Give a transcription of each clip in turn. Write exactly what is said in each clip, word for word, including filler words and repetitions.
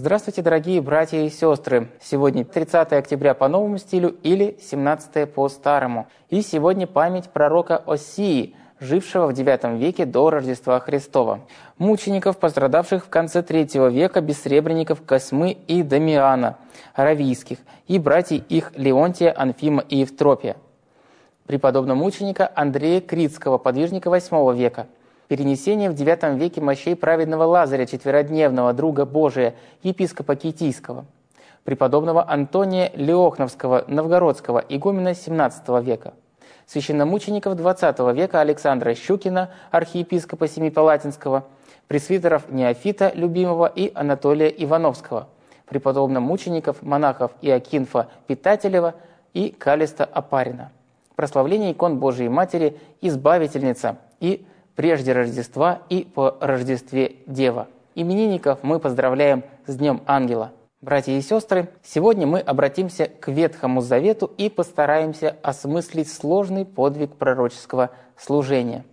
Здравствуйте, дорогие братья и сестры! Сегодня тридцатое октября по новому стилю или семнадцатое по старому. И сегодня память пророка Осии, жившего в девятом веке до Рождества Христова. Мучеников, пострадавших в конце третьего века, бессребренников Косьмы и Дамиана, аравийских, и братьев их Леонтия, Анфима и Евтропия. Преподобного мученика Андрея Критского, подвижника восьмого века. Перенесение в девятом веке мощей праведного Лазаря, четверодневного друга Божия, епископа Китийского. Преподобного Антония Леохновского, новгородского, игумена семнадцатого века. Священномучеников двадцатого века Александра Щукина, архиепископа Семипалатинского, пресвитеров Неофита Любимого и Анатолия Ивановского, преподобных мучеников, монахов Иокинфа Питателева и Калиста Опарина. Прославление икон Божией Матери, Избавительница и прежде Рождества и по Рождестве Дева. Именинников мы поздравляем с Днем Ангела. Братья и сестры, сегодня мы обратимся к Ветхому Завету и постараемся осмыслить сложный подвиг пророческого служения.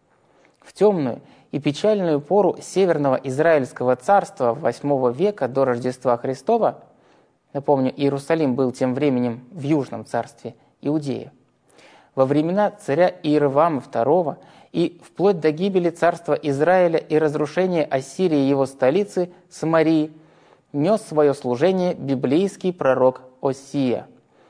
В темную и печальную пору Северного Израильского царства восьмого века до Рождества Христова, напомню, Иерусалим был тем временем в Южном царстве Иудея, во времена царя Иеровоама второго и вплоть до гибели царства Израиля и разрушения Ассирии его столицы Самарии, нес свое служение библейский пророк Осия,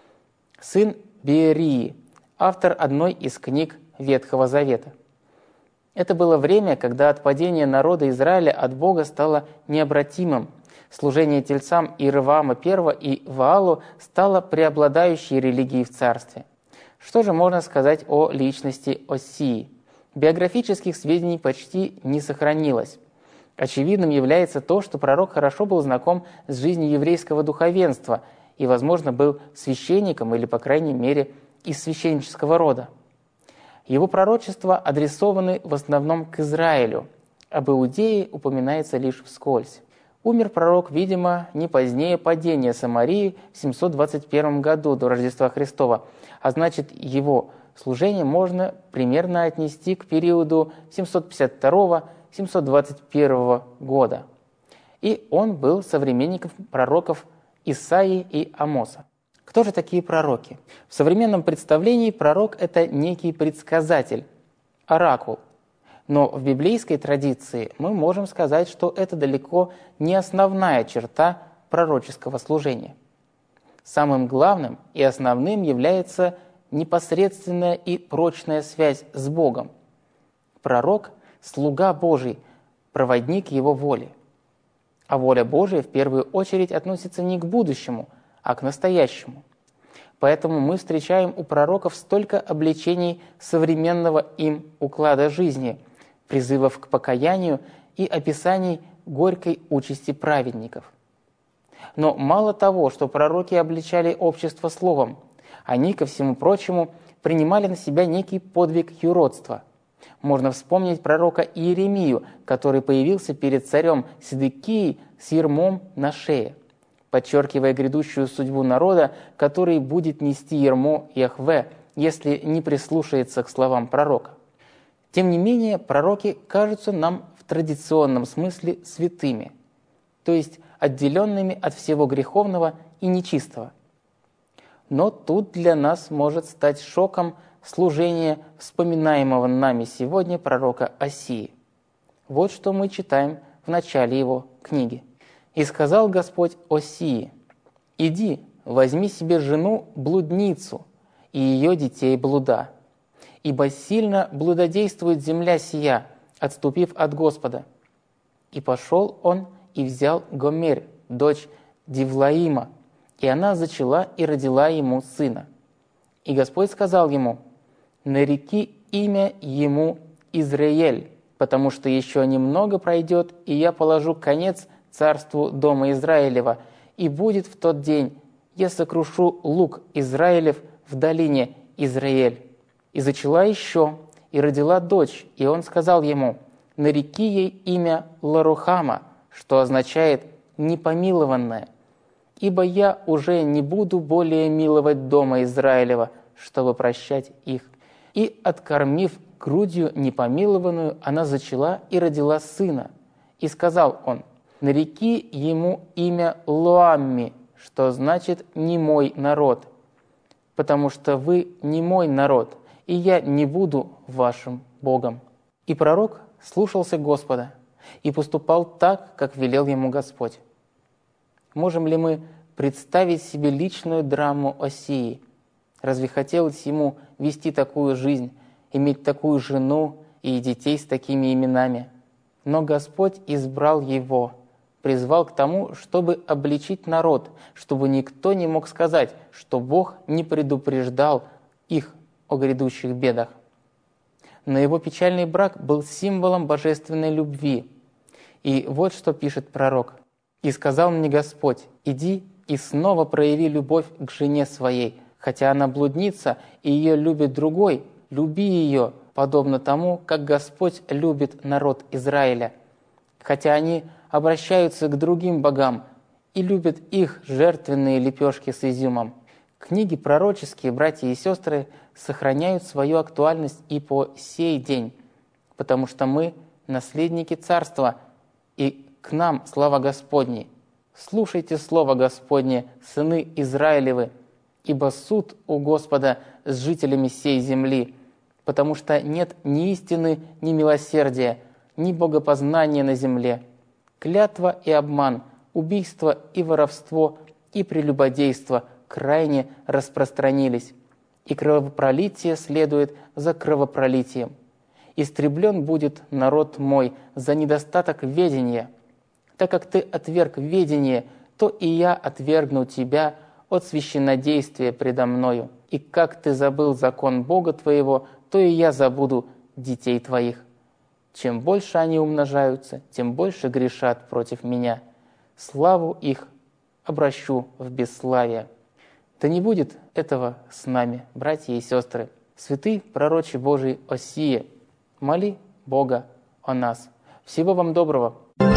сын Беерии, автор одной из книг Ветхого Завета. Это было время, когда отпадение народа Израиля от Бога стало необратимым. Служение тельцам Иеровоама первого и Ваалу стало преобладающей религией в царстве. Что же можно сказать о личности Осии? Биографических сведений почти не сохранилось. Очевидным является то, что пророк хорошо был знаком с жизнью еврейского духовенства и, возможно, был священником или, по крайней мере, из священнического рода. Его пророчества адресованы в основном к Израилю, об Иудее упоминается лишь вскользь. Умер пророк, видимо, не позднее падения Самарии в семьсот двадцать первом году до Рождества Христова, а значит, его служение можно примерно отнести к периоду семьсот пятьдесят второго — семьсот двадцать первого года. И он был современником пророков Исаии и Амоса. Кто же такие пророки? В современном представлении пророк – это некий предсказатель, оракул. Но в библейской традиции мы можем сказать, что это далеко не основная черта пророческого служения. Самым главным и основным является непосредственная и прочная связь с Богом. Пророк – слуга Божий, проводник Его воли. А воля Божия в первую очередь относится не к будущему, а к настоящему. Поэтому мы встречаем у пророков столько обличений современного им уклада жизни, призывов к покаянию и описаний горькой участи праведников. Но мало того, что пророки обличали общество словом, они, ко всему прочему, принимали на себя некий подвиг юродства. Можно вспомнить пророка Иеремию, который появился перед царем Седекией с ярмом на шее, подчеркивая грядущую судьбу народа, который будет нести ярмо Яхве, если не прислушается к словам пророка. Тем не менее, пророки кажутся нам в традиционном смысле святыми, то есть отделенными от всего греховного и нечистого. Но тут для нас может стать шоком служение вспоминаемого нами сегодня пророка Осии. Вот что мы читаем в начале его книги. «И сказал Господь Осии: иди, возьми себе жену блудницу и ее детей блуда, ибо сильно блудодействует земля сия, отступив от Господа. И пошел он и взял Гомер, дочь Дивлаима, и она зачала и родила ему сына. И Господь сказал ему: нареки имя ему Израиль, потому что еще немного пройдет, и я положу конец царству дома Израилева, и будет в тот день, я сокрушу лук Израилев в долине Израиль. И зачала еще, и родила дочь, и он сказал ему: нареки ей имя Ларухама, что означает «непомилованная», ибо я уже не буду более миловать дома Израилева, чтобы прощать их. И, откормив грудью непомилованную, она зачала и родила сына. И сказал он: Нареки ему имя Лоамми, что значит «не мой народ», потому что вы не мой народ, и я не буду вашим Богом». И пророк слушался Господа и поступал так, как велел ему Господь. Можем ли мы представить себе личную драму Осии? Разве хотелось ему вести такую жизнь, иметь такую жену и детей с такими именами? Но Господь избрал его, призвал к тому, чтобы обличить народ, чтобы никто не мог сказать, что Бог не предупреждал их о грядущих бедах. Но его печальный брак был символом божественной любви. И вот что пишет пророк. «И сказал мне Господь: иди и снова прояви любовь к жене своей, хотя она блудница, и ее любит другой, люби ее, подобно тому, как Господь любит народ Израиля. Хотя они обращаются к другим богам и любят их жертвенные лепешки с изюмом». Книги пророческие, братья и сестры, сохраняют свою актуальность и по сей день, потому что мы наследники Царства, и к нам слава Господней. Слушайте слово Господне, сыны Израилевы, ибо суд у Господа с жителями сей земли, потому что нет ни истины, ни милосердия, ни богопознания на земле. Клятва и обман, убийство и воровство, и прелюбодейство крайне распространились, и кровопролитие следует за кровопролитием. Истреблен будет народ мой за недостаток ведения. Так как ты отверг ведение, то и я отвергну тебя от священнодействия предо мною. И как ты забыл закон Бога твоего, то и я забуду детей твоих. Чем больше они умножаются, тем больше грешат против меня. Славу их обращу в бесславие. Да не будет этого с нами, братья и сестры. Святый пророче Божий Осия, моли Бога о нас. Всего вам доброго.